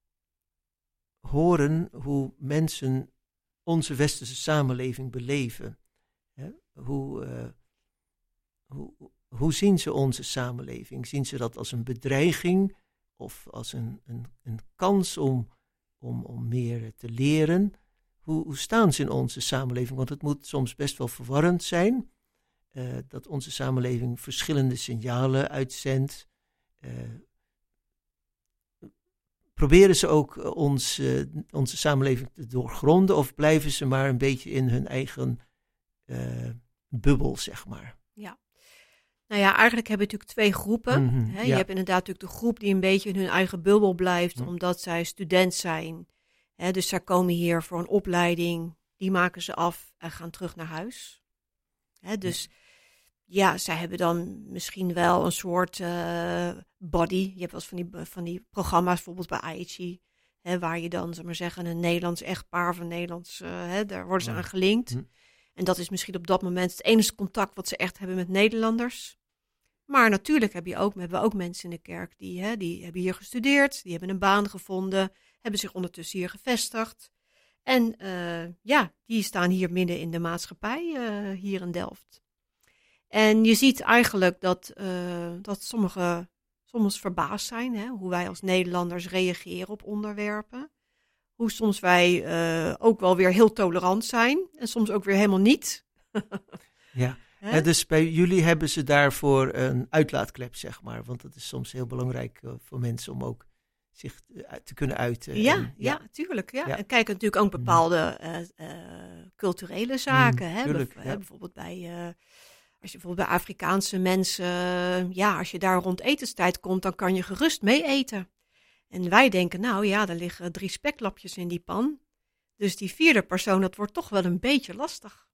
[SPEAKER 3] horen hoe mensen onze westerse samenleving beleven. Hè? Hoe, uh, hoe, hoe zien ze onze samenleving? Zien ze dat als een bedreiging of als een, een, een kans om, om, om meer te leren? Hoe, hoe staan ze in onze samenleving? Want het moet soms best wel verwarrend zijn uh, dat onze samenleving verschillende signalen uitzendt. Uh, Proberen ze ook ons, uh, onze samenleving te doorgronden of blijven ze maar een beetje in hun eigen uh, bubbel, zeg maar?
[SPEAKER 4] Ja, nou ja, eigenlijk heb je natuurlijk twee groepen.
[SPEAKER 3] Mm-hmm,
[SPEAKER 4] Hè?
[SPEAKER 3] ja.
[SPEAKER 4] Je hebt inderdaad natuurlijk de groep die een beetje in hun eigen bubbel blijft,
[SPEAKER 3] Mm.
[SPEAKER 4] omdat zij student zijn. Hè? Dus zij komen hier voor een opleiding, die maken ze af en gaan terug naar huis. Hè? Dus ja. ja, zij hebben dan misschien wel een soort uh, body. Je hebt wel eens van die, van die programma's, bijvoorbeeld bij I H I, hè, waar je dan, zeg maar zeggen, een Nederlands echtpaar of een Nederlands, uh, hè, daar worden ze
[SPEAKER 3] Mm.
[SPEAKER 4] aan gelinkt.
[SPEAKER 3] Mm.
[SPEAKER 4] En dat is misschien op dat moment het enige contact wat ze echt hebben met Nederlanders. Maar natuurlijk heb je ook, hebben we ook mensen in de kerk die, hè, die hebben hier gestudeerd, die hebben een baan gevonden, hebben zich ondertussen hier gevestigd. En uh, ja, die staan hier midden in de maatschappij, uh, hier in Delft. En je ziet eigenlijk dat, uh, dat sommigen soms verbaasd zijn, hè, hoe wij als Nederlanders reageren op onderwerpen. Hoe soms wij uh, ook wel weer heel tolerant zijn en soms ook weer helemaal niet.
[SPEAKER 3] Ja,
[SPEAKER 4] Hè?
[SPEAKER 3] en dus bij jullie hebben ze daarvoor een uitlaatklep, zeg maar. Want dat is soms heel belangrijk uh, voor mensen om ook zich uh, te kunnen uiten.
[SPEAKER 4] Ja,
[SPEAKER 3] en,
[SPEAKER 4] ja, tuurlijk. Ja.
[SPEAKER 3] Ja.
[SPEAKER 4] En kijken natuurlijk ook bepaalde uh, uh, culturele zaken.
[SPEAKER 3] Mm,
[SPEAKER 4] hè?
[SPEAKER 3] tuurlijk,
[SPEAKER 4] Bev-
[SPEAKER 3] ja.
[SPEAKER 4] Bijvoorbeeld bij, uh, als je bijvoorbeeld bij Afrikaanse mensen, uh, ja, als je daar rond etenstijd komt, dan kan je gerust mee eten. En wij denken, nou ja, er liggen drie speklapjes in die pan. Dus die vierde persoon, dat wordt toch wel een beetje lastig.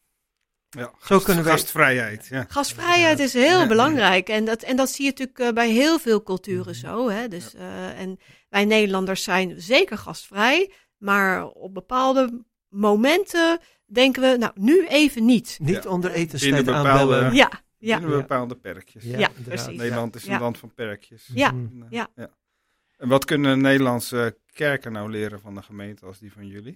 [SPEAKER 5] Ja,
[SPEAKER 3] Zo kunnen wij-
[SPEAKER 5] gastvrijheid. Ja.
[SPEAKER 4] Gastvrijheid is heel
[SPEAKER 5] Ja.
[SPEAKER 4] belangrijk. En dat, en dat zie je natuurlijk uh, bij heel veel culturen
[SPEAKER 3] Mhm.
[SPEAKER 4] zo. Hè? Dus, uh, en wij Nederlanders zijn zeker gastvrij. Maar op bepaalde momenten denken we, nou, nu even niet.
[SPEAKER 3] Niet
[SPEAKER 5] Ja.
[SPEAKER 3] onder etenstijd
[SPEAKER 5] Binnen bepaalde-
[SPEAKER 3] aanbellen.
[SPEAKER 4] Ja, ja,
[SPEAKER 5] Binnen bepaalde perkjes.
[SPEAKER 3] Ja,
[SPEAKER 4] ja,
[SPEAKER 3] inderdaad.
[SPEAKER 4] precies.
[SPEAKER 5] Nederland is een
[SPEAKER 4] Ja.
[SPEAKER 5] land van perkjes.
[SPEAKER 4] Ja.
[SPEAKER 3] Mhm.
[SPEAKER 5] En, uh,
[SPEAKER 4] Ja.
[SPEAKER 5] En wat kunnen Nederlandse kerken nou leren van de gemeente als die van jullie?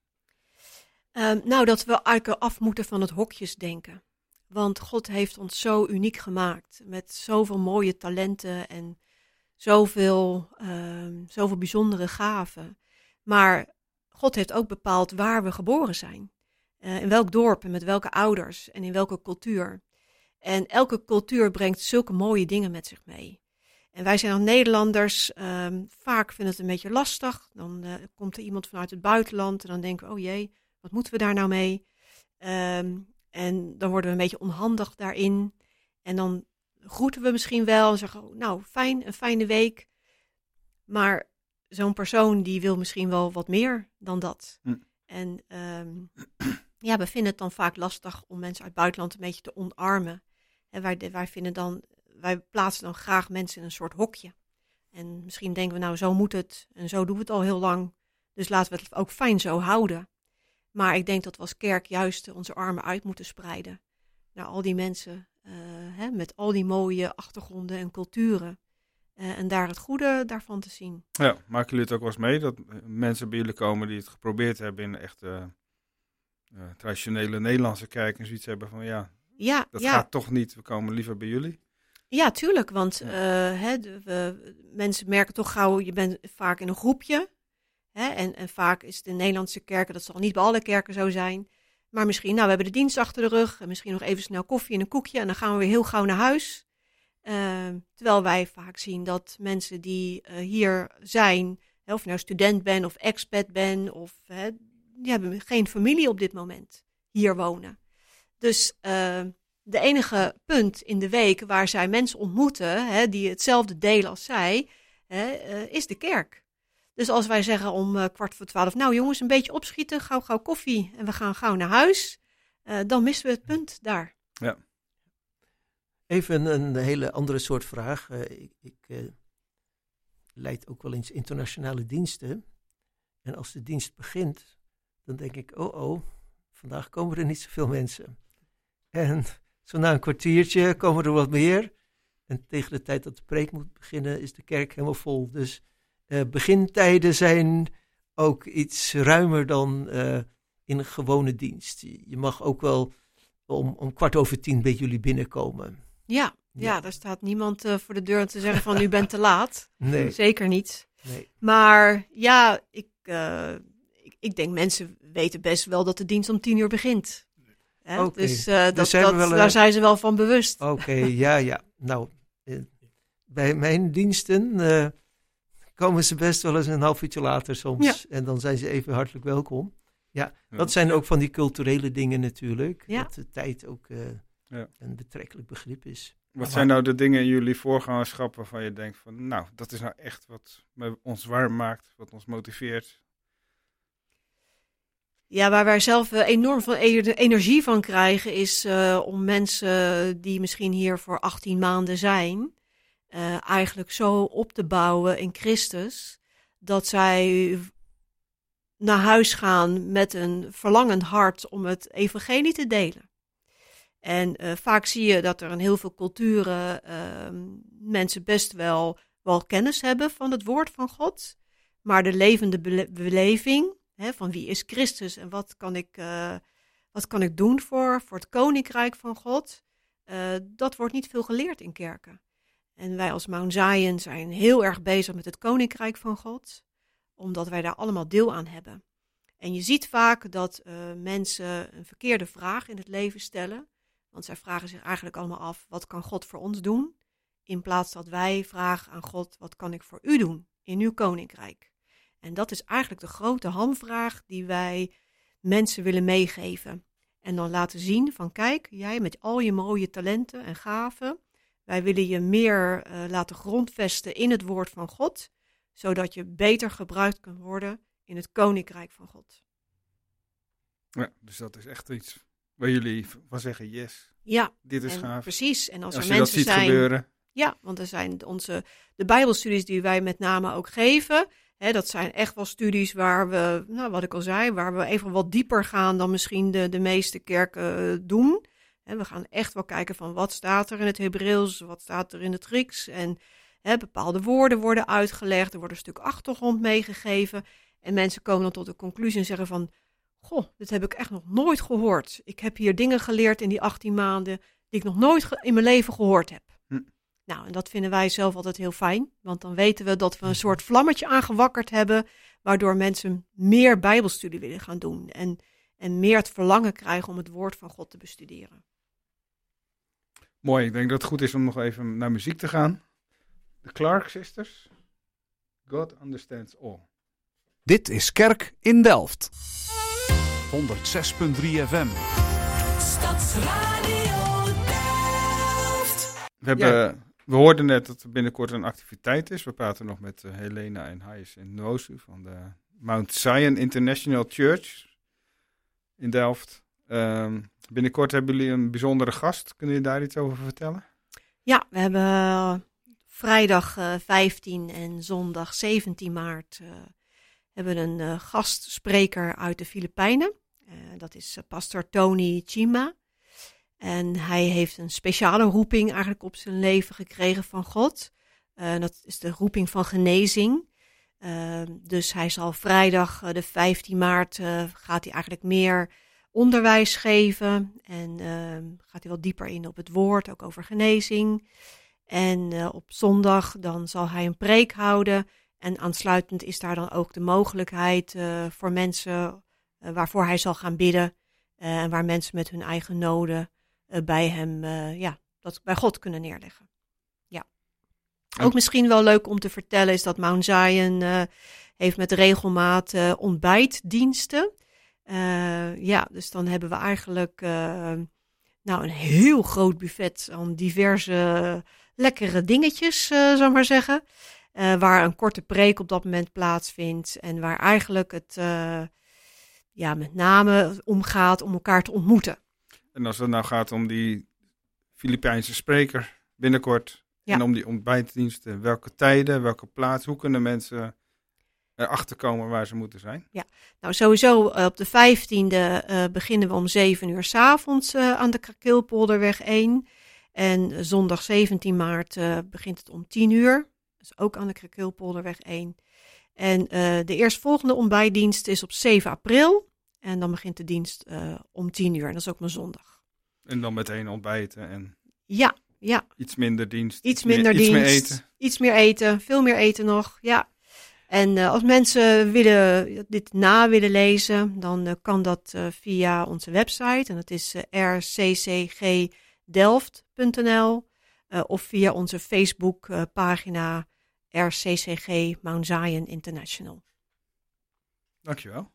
[SPEAKER 4] Um, nou, dat we eigenlijk af moeten van het hokjesdenken. Want God heeft ons zo uniek gemaakt. Met zoveel mooie talenten en zoveel, um, zoveel bijzondere gaven. Maar God heeft ook bepaald waar we geboren zijn. Uh, in welk dorp en met welke ouders en in welke cultuur. En elke cultuur brengt zulke mooie dingen met zich mee. En wij zijn als Nederlanders, um, vaak vinden het een beetje lastig. Dan uh, komt er iemand vanuit het buitenland en dan denken we, oh jee, wat moeten we daar nou mee? Um, En dan worden we een beetje onhandig daarin. En dan groeten we misschien wel en zeggen, oh, nou, fijn, een fijne week. Maar zo'n persoon die wil misschien wel wat meer dan dat. Hm. En um, ja, we vinden het dan vaak lastig om mensen uit het buitenland een beetje te omarmen. En wij, wij, vinden dan, wij plaatsen dan graag mensen in een soort hokje. En misschien denken we, nou, zo moet het. En zo doen we het al heel lang. Dus laten we het ook fijn zo houden. Maar ik denk dat we als kerk juist onze armen uit moeten spreiden. Naar al die mensen uh, hè, met al die mooie achtergronden en culturen. Uh, en daar het goede daarvan te zien.
[SPEAKER 5] Ja, maken jullie het ook wel eens mee dat mensen bij jullie komen die het geprobeerd hebben in echt uh, uh, traditionele Nederlandse kerk en zoiets hebben van ja,
[SPEAKER 4] ja
[SPEAKER 5] dat
[SPEAKER 4] ja.
[SPEAKER 5] gaat toch niet, we komen liever bij jullie?
[SPEAKER 4] Ja, tuurlijk, want uh, hè, de, we, mensen merken toch gauw, je bent vaak in een groepje. Hè, en, en vaak is het in Nederlandse kerken, dat zal niet bij alle kerken zo zijn. Maar misschien, nou, we hebben de dienst achter de rug en misschien nog even snel koffie en een koekje en dan gaan we weer heel gauw naar huis. Uh, terwijl wij vaak zien dat mensen die uh, hier zijn, hè, of je nou student bent of expat bent, of hè, die hebben geen familie op dit moment hier wonen. Dus uh, de enige punt in de week waar zij mensen ontmoeten, hè, die hetzelfde delen als zij, hè, uh, is de kerk. Dus als wij zeggen om uh, kwart voor twaalf, nou jongens, een beetje opschieten, gauw gauw koffie en we gaan gauw naar huis, uh, dan missen we het punt daar.
[SPEAKER 5] Ja.
[SPEAKER 3] Even een hele andere soort vraag. Uh, ik ik uh, leid ook wel eens internationale diensten. En als de dienst begint, dan denk ik, oh oh, vandaag komen er niet zoveel mensen. En zo na een kwartiertje komen er wat meer. En tegen de tijd dat de preek moet beginnen, is de kerk helemaal vol. Dus uh, begintijden zijn ook iets ruimer dan uh, in een gewone dienst. Je mag ook wel om, om kwart over tien bij jullie binnenkomen.
[SPEAKER 4] Ja, ja. ja, daar staat niemand uh, voor de deur te zeggen van u bent te laat.
[SPEAKER 3] Nee.
[SPEAKER 4] Zeker niet.
[SPEAKER 3] Nee.
[SPEAKER 4] Maar ja, ik, uh, ik, ik denk mensen weten best wel dat de dienst om tien uur begint. Hè?
[SPEAKER 3] Okay.
[SPEAKER 4] Dus, uh, dat,
[SPEAKER 3] dus zijn
[SPEAKER 4] dat,
[SPEAKER 3] wel, uh...
[SPEAKER 4] daar zijn ze wel van bewust.
[SPEAKER 3] Oké, okay, ja, ja. Nou, uh, bij mijn diensten uh, komen ze best wel eens een half uurtje later soms. Ja. En dan zijn ze even hartelijk welkom. Ja, ja, dat zijn ook van die culturele dingen natuurlijk. Ja. Dat de tijd ook uh, ja. een betrekkelijk begrip is.
[SPEAKER 5] Wat maar, zijn nou de dingen in jullie voorgangerschap waarvan je denkt van, nou, dat is nou echt wat ons warm maakt, wat ons motiveert?
[SPEAKER 4] Ja, waar wij zelf enorm van energie van krijgen is uh, om mensen die misschien hier voor achttien maanden zijn, uh, eigenlijk zo op te bouwen in Christus, dat zij naar huis gaan met een verlangend hart om het evangelie te delen. En uh, vaak zie je dat er in heel veel culturen uh, mensen best wel, wel kennis hebben van het woord van God. Maar de levende bele- beleving, hè, van wie is Christus en wat kan ik, uh, wat kan ik doen voor, voor het koninkrijk van God, uh, dat wordt niet veel geleerd in kerken. En wij als Mount Zion zijn heel erg bezig met het koninkrijk van God, omdat wij daar allemaal deel aan hebben. En je ziet vaak dat uh, mensen een verkeerde vraag in het leven stellen. Want zij vragen zich eigenlijk allemaal af, wat kan God voor ons doen? In plaats dat wij vragen aan God, wat kan ik voor u doen in uw koninkrijk? En dat is eigenlijk de grote hamvraag die wij mensen willen meegeven. En dan laten zien van, kijk, jij met al je mooie talenten en gaven, wij willen je meer uh, laten grondvesten in het woord van God, zodat je beter gebruikt kunt worden in het koninkrijk van God.
[SPEAKER 5] Ja, dus dat is echt iets waar jullie van zeggen, yes,
[SPEAKER 4] ja,
[SPEAKER 5] dit is
[SPEAKER 4] en
[SPEAKER 5] gaaf.
[SPEAKER 4] Precies. En als,
[SPEAKER 5] als
[SPEAKER 4] er
[SPEAKER 5] je
[SPEAKER 4] mensen
[SPEAKER 5] dat ziet
[SPEAKER 4] zijn,
[SPEAKER 5] gebeuren.
[SPEAKER 4] Ja, want er zijn onze, de Bijbelstudies die wij met name ook geven, hè, dat zijn echt wel studies waar we, nou wat ik al zei, waar we even wat dieper gaan dan misschien de, de meeste kerken uh, doen. En we gaan echt wel kijken van wat staat er in het Hebreeuws, wat staat er in het Grieks. En hè, bepaalde woorden worden uitgelegd, er wordt een stuk achtergrond meegegeven. En mensen komen dan tot de conclusie en zeggen van, goh, dit heb ik echt nog nooit gehoord. Ik heb hier dingen geleerd in die achttien maanden die ik nog nooit ge- in mijn leven gehoord heb. Hm. Nou, en dat vinden wij zelf altijd heel fijn. Want dan weten we dat we een soort vlammetje aangewakkerd hebben, waardoor mensen meer Bijbelstudie willen gaan doen. En, en meer het verlangen krijgen om het woord van God te bestuderen.
[SPEAKER 5] Mooi, ik denk dat het goed is om nog even naar muziek te gaan. De Clark Sisters. God Understands All.
[SPEAKER 1] Dit is Kerk in Delft. honderd zes punt drie F M.
[SPEAKER 2] Stadsradio Delft.
[SPEAKER 5] We, hebben,
[SPEAKER 3] Ja.
[SPEAKER 5] we hoorden net dat er binnenkort een activiteit is. We praten nog met uh, Helena en Hyacinth Nwosu van de Mount Zion International Church in Delft. Um, binnenkort hebben jullie een bijzondere gast. Kunnen jullie daar iets over vertellen?
[SPEAKER 4] Ja, we hebben uh, vrijdag uh, vijftien en zondag zeventien maart uh, hebben een uh, gastspreker uit de Filipijnen. Uh, dat is uh, pastor Tony Chima. En hij heeft een speciale roeping eigenlijk op zijn leven gekregen van God. Uh, dat is de roeping van genezing. Uh, dus hij zal vrijdag uh, de vijftien maart uh, gaat hij eigenlijk meer onderwijs geven. En uh, gaat hij wat dieper in op het woord, ook over genezing. En uh, op zondag dan zal hij een preek houden. En aansluitend is daar dan ook de mogelijkheid uh, voor mensen uh, waarvoor hij zal gaan bidden. Uh, en waar mensen met hun eigen noden uh, bij hem, uh, ja, dat bij God kunnen neerleggen. Ja.
[SPEAKER 5] En...
[SPEAKER 4] Ook misschien wel leuk om te vertellen is dat Mount Zion uh, heeft met regelmaat uh, ontbijtdiensten. Uh, ja, dus dan hebben we eigenlijk uh, nou een heel groot buffet aan diverse uh, lekkere dingetjes, uh, zal ik maar zeggen. Uh, waar een korte preek op dat moment plaatsvindt. En waar eigenlijk het uh, ja, met name om gaat om elkaar te ontmoeten.
[SPEAKER 5] En als het nou gaat om die Filipijnse spreker binnenkort.
[SPEAKER 4] Ja.
[SPEAKER 5] En om die ontbijtdiensten. Welke tijden, welke plaats. Hoe kunnen mensen erachter komen waar ze moeten zijn?
[SPEAKER 4] Ja, nou sowieso uh, op de vijftiende uh, beginnen we om zeven uur 's avonds uh, aan de Krakeelpolderweg één. En uh, zondag zeventien maart uh, begint het om tien uur. Dus ook aan de Krakeelpolderweg één. En uh, de eerstvolgende ontbijtdienst is op zeven april. En dan begint de dienst uh, om tien uur. En dat is ook mijn zondag.
[SPEAKER 5] En dan meteen ontbijten en
[SPEAKER 4] Ja, ja.
[SPEAKER 5] iets minder dienst.
[SPEAKER 4] Iets minder
[SPEAKER 5] meer,
[SPEAKER 4] dienst.
[SPEAKER 5] Iets meer eten.
[SPEAKER 4] Iets meer eten. Veel meer eten nog, ja. En uh, als mensen willen, dit na willen lezen, dan uh, kan dat uh, via onze website. En dat is uh, r c c g delft punt n l uh, of via onze Facebook uh, pagina R C C G Mount Zion International.
[SPEAKER 5] Dankjewel.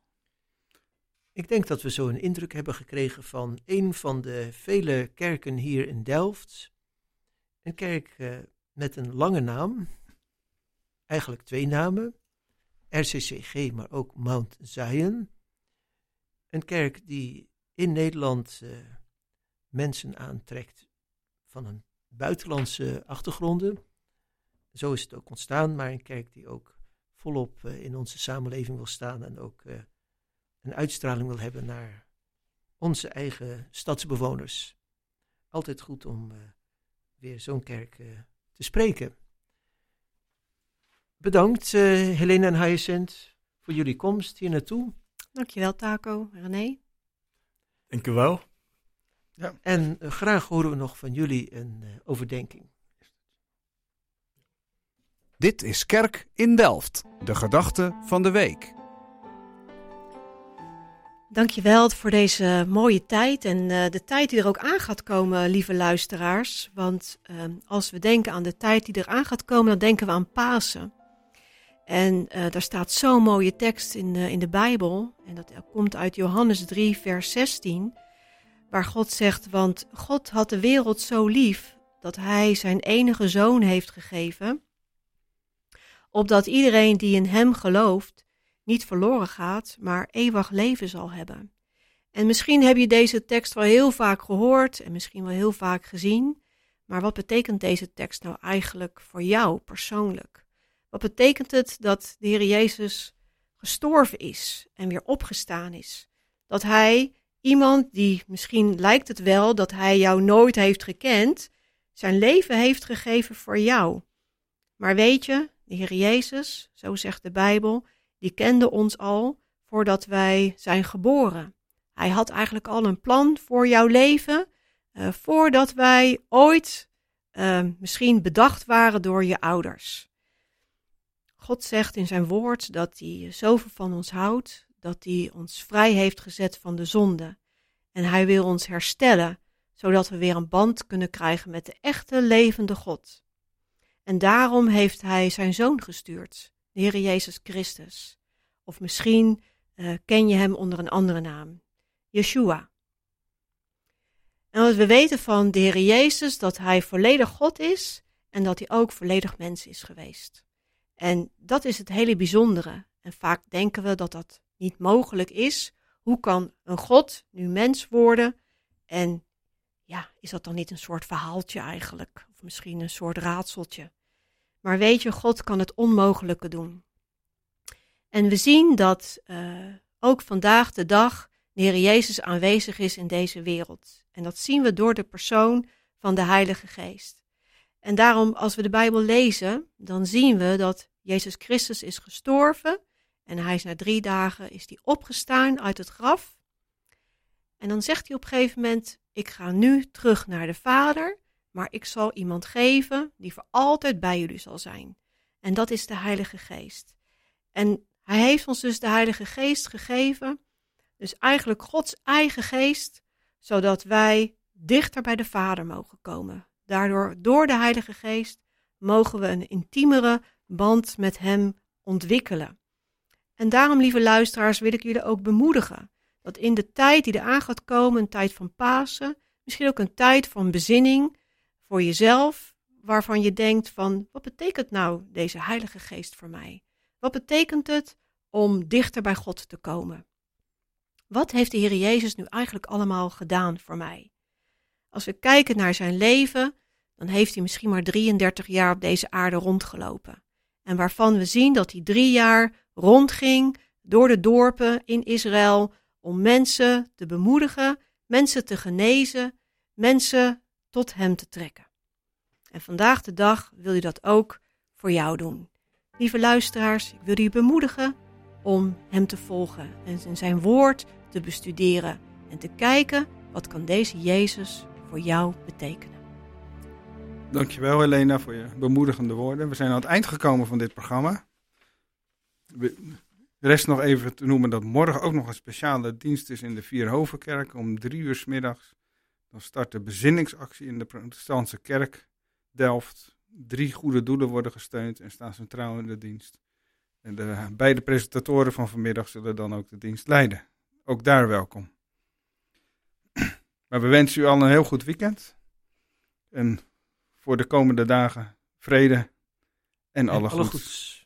[SPEAKER 3] Ik denk dat we zo een indruk hebben gekregen van een van de vele kerken hier in Delft. Een kerk uh, met een lange naam, eigenlijk twee namen, R C C G, maar ook Mount Zion. Een kerk die in Nederland uh, mensen aantrekt van een buitenlandse achtergronden. Zo is het ook ontstaan, maar een kerk die ook volop uh, in onze samenleving wil staan en ook uh, een uitstraling wil hebben naar onze eigen stadsbewoners. Altijd goed om uh, weer zo'n kerk uh, te spreken. Bedankt uh, Helena en Hyacinth voor jullie komst hier naartoe.
[SPEAKER 4] Dankjewel Taco, René.
[SPEAKER 6] Dank u wel.
[SPEAKER 5] Ja.
[SPEAKER 3] En uh, graag horen we nog van jullie een uh, overdenking.
[SPEAKER 1] Dit is Kerk in Delft, de gedachte van de week.
[SPEAKER 4] Dankjewel voor deze mooie tijd en uh, de tijd die er ook aan gaat komen, lieve luisteraars. Want uh, als we denken aan de tijd die er aan gaat komen, dan denken we aan Pasen. En uh, daar staat zo'n mooie tekst in de, in de Bijbel. En dat komt uit Johannes drie, vers zestien. Waar God zegt, want God had de wereld zo lief dat hij zijn enige zoon heeft gegeven. Opdat iedereen die in hem gelooft niet verloren gaat, maar eeuwig leven zal hebben. En misschien heb je deze tekst wel heel vaak gehoord en misschien wel heel vaak gezien. Maar wat betekent deze tekst nou eigenlijk voor jou persoonlijk? Wat betekent het dat de Heer Jezus gestorven is en weer opgestaan is? Dat hij, iemand die misschien lijkt het wel dat hij jou nooit heeft gekend, zijn leven heeft gegeven voor jou. Maar weet je, de Heer Jezus, zo zegt de Bijbel, die kende ons al voordat wij zijn geboren. Hij had eigenlijk al een plan voor jouw leven, uh, voordat wij ooit uh, misschien bedacht waren door je ouders. God zegt in zijn woord dat hij zoveel van ons houdt, dat hij ons vrij heeft gezet van de zonde. En hij wil ons herstellen, zodat we weer een band kunnen krijgen met de echte levende God. En daarom heeft hij zijn zoon gestuurd, de Heer Jezus Christus. Of misschien uh, ken je hem onder een andere naam, Yeshua. En we weten van de Heer Jezus dat hij volledig God is en dat hij ook volledig mens is geweest. En dat is het hele bijzondere. En vaak denken we dat dat niet mogelijk is. Hoe kan een God nu mens worden? En ja, is dat dan niet een soort verhaaltje eigenlijk? Of misschien een soort raadseltje? Maar weet je, God kan het onmogelijke doen. En we zien dat uh, ook vandaag de dag de Heer Jezus aanwezig is in deze wereld. En dat zien we door de persoon van de Heilige Geest. En daarom, als we de Bijbel lezen, dan zien we dat Jezus Christus is gestorven. En hij is na drie dagen is hij opgestaan uit het graf. En dan zegt hij op een gegeven moment, ik ga nu terug naar de Vader, maar ik zal iemand geven die voor altijd bij jullie zal zijn. En dat is de Heilige Geest. En hij heeft ons dus de Heilige Geest gegeven, dus eigenlijk Gods eigen geest, zodat wij dichter bij de Vader mogen komen. Daardoor, door de Heilige Geest, mogen we een intiemere band met hem ontwikkelen. En daarom, lieve luisteraars, wil ik jullie ook bemoedigen, dat in de tijd die eraan gaat komen, een tijd van Pasen, misschien ook een tijd van bezinning voor jezelf, waarvan je denkt van, wat betekent nou deze Heilige Geest voor mij? Wat betekent het om dichter bij God te komen? Wat heeft de Heer Jezus nu eigenlijk allemaal gedaan voor mij? Als we kijken naar zijn leven, dan heeft hij misschien maar drieëndertig jaar op deze aarde rondgelopen. En waarvan we zien dat hij drie jaar rondging door de dorpen in Israël om mensen te bemoedigen, mensen te genezen, mensen tot hem te trekken. En vandaag de dag wil hij dat ook voor jou doen. Lieve luisteraars, ik wil u bemoedigen om hem te volgen en zijn woord te bestuderen en te kijken wat kan deze Jezus voor jou betekenen.
[SPEAKER 5] Dankjewel Helena voor je bemoedigende woorden. We zijn aan het eind gekomen van dit programma. Rest nog even te noemen dat morgen ook nog een speciale dienst is in de Vierhovenkerk om drie uur 's middags. Dan start de bezinningsactie in de protestantse kerk Delft. Drie goede doelen worden gesteund en staan centraal in de dienst. En de beide presentatoren van vanmiddag zullen dan ook de dienst leiden. Ook daar welkom. Maar we wensen u al een heel goed weekend. En voor de komende dagen vrede en alle,
[SPEAKER 6] alle
[SPEAKER 5] goeds.
[SPEAKER 6] goeds.